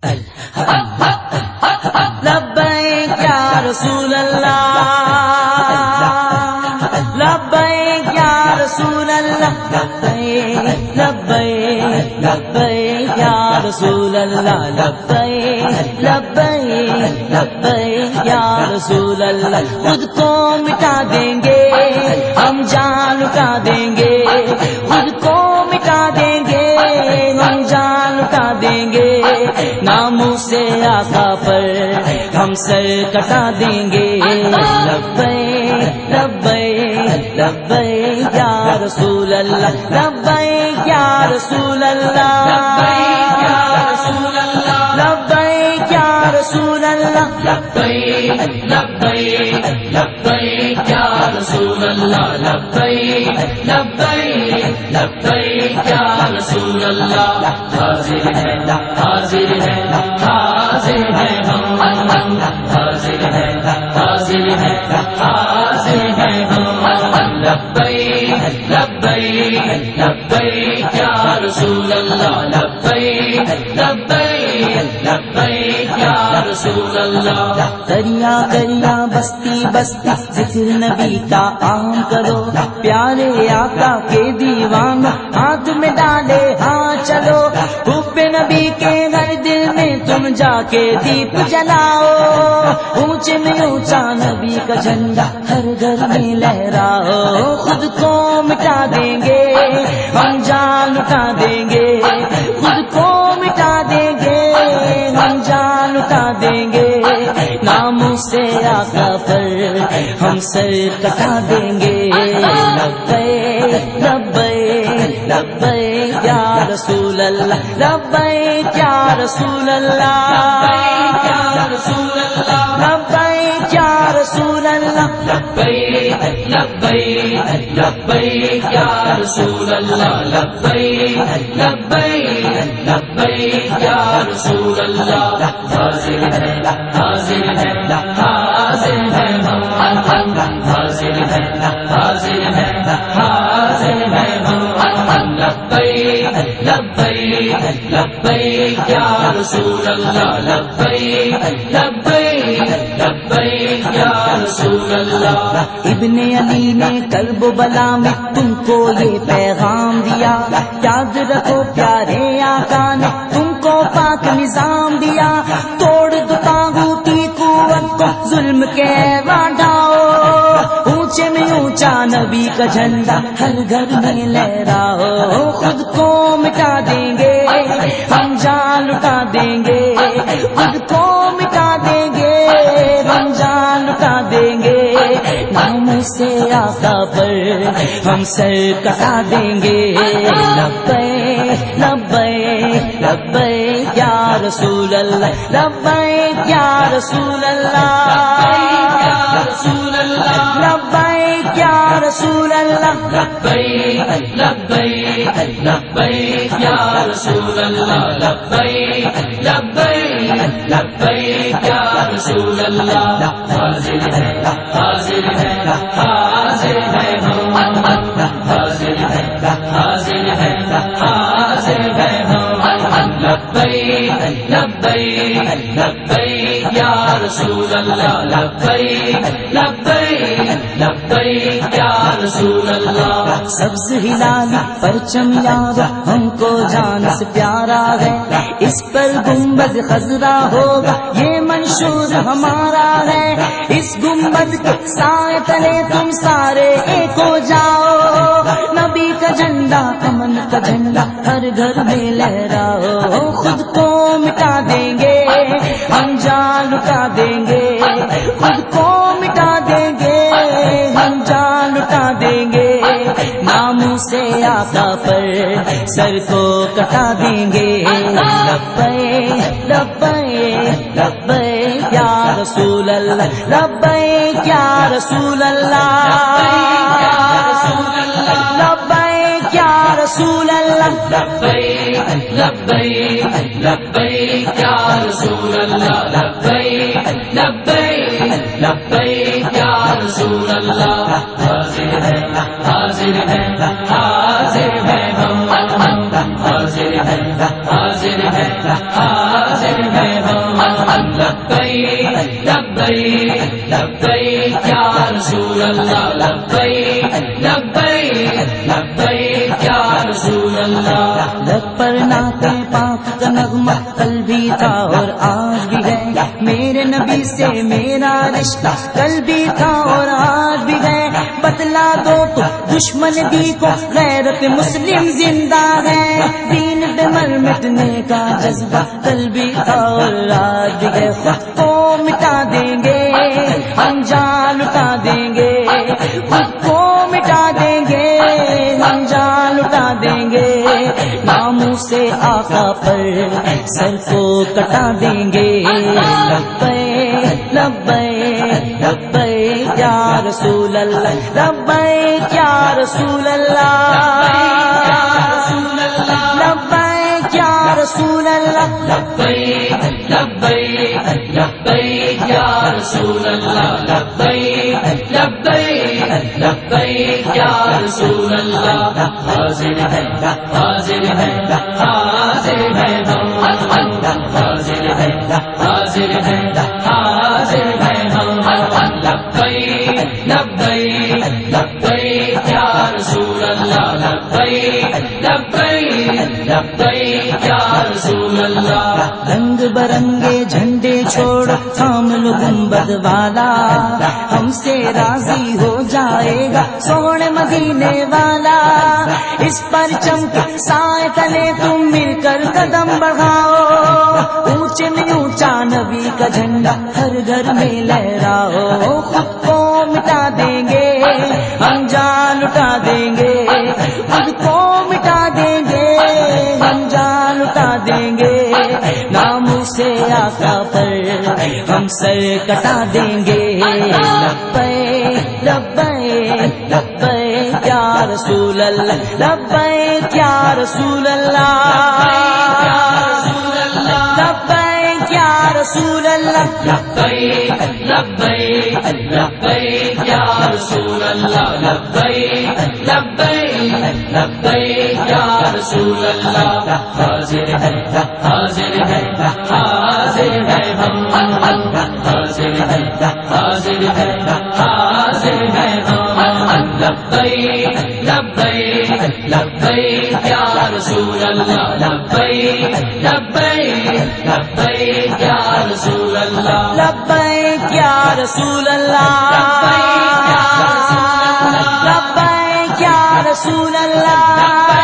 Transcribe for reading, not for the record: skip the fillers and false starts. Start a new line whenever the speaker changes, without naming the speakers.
لبیک یا رسول اللہ، لبیک یا رسول اللہ، لبیک لبیک لبیک یا رسول اللہ، لبیک لبیک لبیک یا رسول اللہ۔ خود کو مٹا دیں گے ہم جان لٹا دیں گے، خود کو مٹا دیں گے ہم جان لٹا دیں گے، ناموں سے آقا پر ہم سر کٹا دیں گے۔ لبیک لبیک لبیک یا رسول اللہ، لبیک یا رسول اللہ، لبیک یا رسول اللہ، لبیک یا رسول اللہ، لبیک لبیک لبیک یا رسول اللہ، لبیک لبیک لبیک یا رسول اللہ۔ حاضر ہے حاضر ہے حاضر ہے ہم، حاضر ہے حاضر ہے حاضر ہے ہم، لبیک لبیک لبیک یا رسول اللہ، لبیک لبیک لبیک یا رسول اللہ۔ دریا دریا بستی بستی ذکر نبی کا عام کرو، پیارے آقا کے دیوان ہاتھ میں ڈالے ہاں چلو، حب نبی کے ہر دل میں تم جا کے دیپ جلاؤ، اونچے میں اونچا نبی کا جھنڈا ہر گھر میں لہراؤ، خود کو مٹا دیں گے ہم جان لٹا دیں گے، خود کو مٹا دیں گے ہم جان لٹا دیں گے، ناموں سے آقا پر ہم سر کٹا دیں گے۔ لبیک لبیک لبیک یا رسول اللہ، لبیک یا رسول اللہ، لبیک یا رسول اللہ، لبیک یا رسول اللہ، لبیک لبیک لبیک یا رسول اللہ، لبیک لبیک لبیک یا رسول اللہ۔ حاضر ہے حاضر ہے حاضر ہے ہم، حاضر ہے حاضر ہے حاضر ہے ہم، لبیک لبیک لبیک یا رسول اللہ، لبیک لبیک لبیک یا رسول اللہ۔ ابن علی نے کرب و بلا میں تم کو یہ پیغام دیا، یاد رکھو پیارے آقا نے تم کو پاک نظام دیا، توڑ دو طاغوتی قوت کو ظلم کے ڈھاؤ، اونچے میں اونچا نبی کا جھنڈا ہر گھر میں لہراؤ، خود کو مٹا دیں گے ہم جان لٹا دیں گے، خود کو مٹا دیں گے ہم جان لٹا دیں گے، ناموں سے آقا پر ہم سر کٹا دیں گے۔ لبیک لبیک لبیک یا رسول اللہ، لبیک یا رسول اللہ، لبیک یا رسول اللہ، لبیک لبیک لبیک یا رسول اللہ، لبیک لبیک لبیک یا رسول اللہ۔ حاضر ہے حاضر ہے حاضر ہے ہم، حاضر ہے حاضر ہے حاضر ہے ہم، لبیک لبیک لبیک یا رسول اللہ، لبیک لبیک لبیک یا رسول اللہ۔ سبز ہلال پرچم یاد ہم کو جان سے پیارا ہے، اس پر گنبد خضرا ہوگا یہ منشور ہمارا ہے، اس گنبد کے سائے تلے تم سارے ایک ہو جاؤ، نبی کا جھنڈا امن کا جھنڈا ہر گھر میں لہراؤ، خود کو مٹا دیں گے ہم جان لٹا دیں گے، خود کو مٹا دیں گے ہم جان لٹا دیں گے، ناموں سے آقا پر سر کو کٹا دیں گے۔ لبیک لبیک لبیک یا رسول اللہ، لبیک یا رسول اللہ، لبیک یا رسول اللہ، لبیک لبیک لبیک یا رسول اللہ، لبیک لبیک لبیک یا رسول اللہ۔ حاضر ہے حاضر ہے حاضر ہے ہم، حاضر ہے حاضر ہے حاضر ہیں ہم لبیک لبیک لبیک یا رسول اللہ لبیک لبیک لبیک یا رسول اللہ لب پر نعت پاک کا نغمہ کل بھی تھا اور آج بھی ہے میرے نبی سے میرا رشتہ کل بھی تھا اور آج بھی ہے بتلا دو تو دشمن دی کو غیرت مسلم زندہ ہے دین پہ مر مٹنے کا جذبہ کل بھی تھا اور آج بھی ہے خود کو مٹا دیں گے ہم جان لٹا دیں گے خود کو مٹا دیں گے ہم جان لٹا دیں گے ناموں سے آقا پر سر کو کٹا دیں گے لبیک لبیک لبیک یا رسول اللہ لبیک یا رسول اللہ لبیک یا رسول اللہ لبیک لبیک لبیک یا رسول اللہ لبیک لبیک لبیک یا رسول اللہ حاضر ہے حاضر ہے حاضر ہے ہم حاضر ہے حاضر ہے حاضر ہے ہم لبیک لبیک لبیک یا رسول اللہ لبیک لبیک لبیک یا رسول اللہ رنگ برنگے جھنڈے چھوڑ تھام لو گنبد والا ہم سے راضی ہو جائے گا سونے مدینے والا اس پرچم کے سائے تلے تم مل کر قدم بڑھاؤ اونچے میں اونچا نبی کا جھنڈا ہر گھر میں لہراؤ خود کو مٹا دیں گے ہم جان لٹا دیں گے خود کو مٹا دیں گے ہم جان لٹا دیں گے ناموں سے آقا پر ہم سر کٹا دیں گے لبیک لبیک لبیک یا رسول اللہ لبیک یا رسول اللہ لبیک یا رسول اللہ لبیک لبیک لبیک یا رسول اللہ لبیک لبیک لبیک یا رسول اللہ حاضر ہے حاضر ہے حاضر ہے ہم حاضر ہے حاضر ہے حاضر ہے ہم لبیک لبیک لبیک یا رسول اللہ لبیک لبیک لبیک یا رسول اللہ لبیک یا رسول اللہ لبیک یا رسول اللہ